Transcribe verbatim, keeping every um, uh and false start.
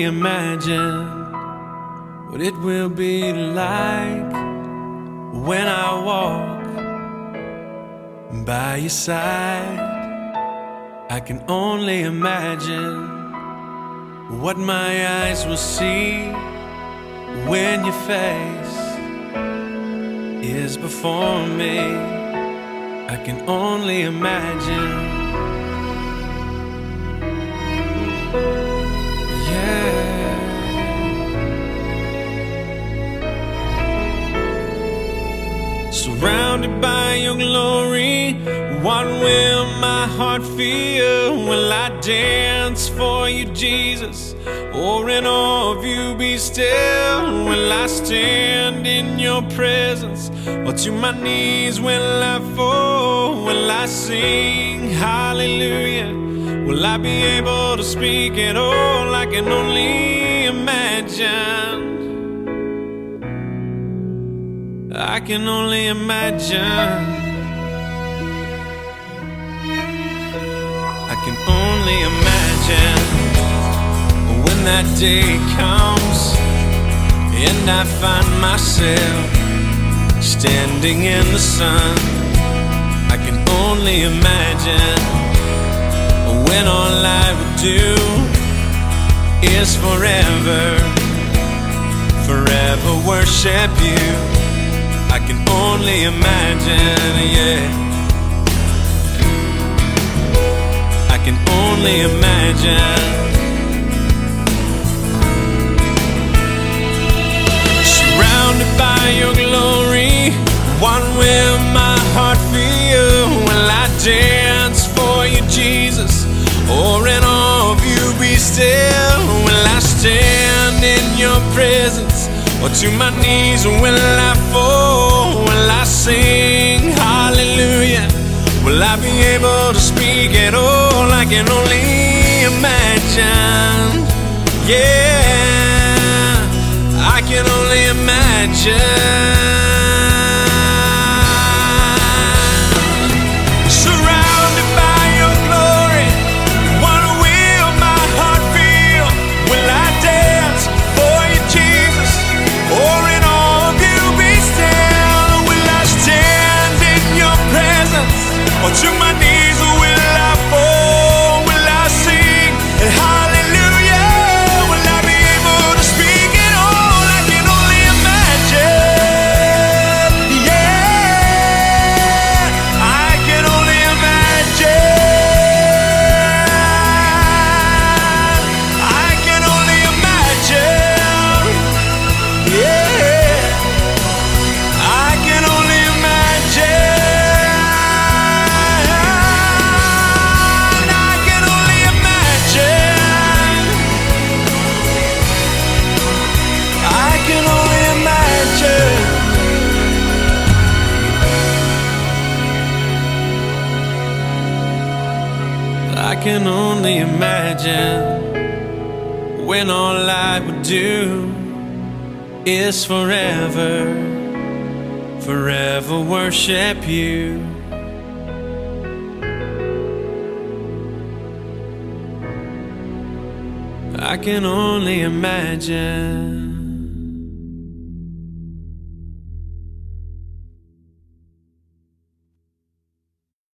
imagine what it will be like when I walk by your side. I can only imagine what my eyes will see when your face is before me. I can only imagine. Yeah. Surrounded by your glory, what will my heart feel? Will I dance for you, Jesus? Or in awe of you be still? Will I stand in your presence? Or to my knees will I fall? Will I sing hallelujah? Will I be able to speak at all? I can only imagine. I can only imagine. I can only imagine when that day comes and I find myself standing in the sun. I can only imagine when all I would do is forever, forever worship you. I can only imagine, yeah. I can only imagine. Surrounded by your glory, what will my heart feel? Will I dance for you, Jesus? Or in awe of you be still? Will I stand in your presence? Or to my knees will I fall? Will I sing hallelujah? Will I be able to speak at all? I can only imagine. Yeah, I can only imagine. Surrounded by your glory, what will my heart feel? Will I dance for you, Jesus? Or in awe of you be still? Will I stand in your presence? Or to my knees will I fall? Will I sing hallelujah? Will I be able to speak at all? I can only imagine. Yeah, I can only imagine. I can only imagine. Yeah, I can only imagine. I can only imagine. I can only imagine. I can only imagine when all I would do is forever, forever worship you. I can only imagine.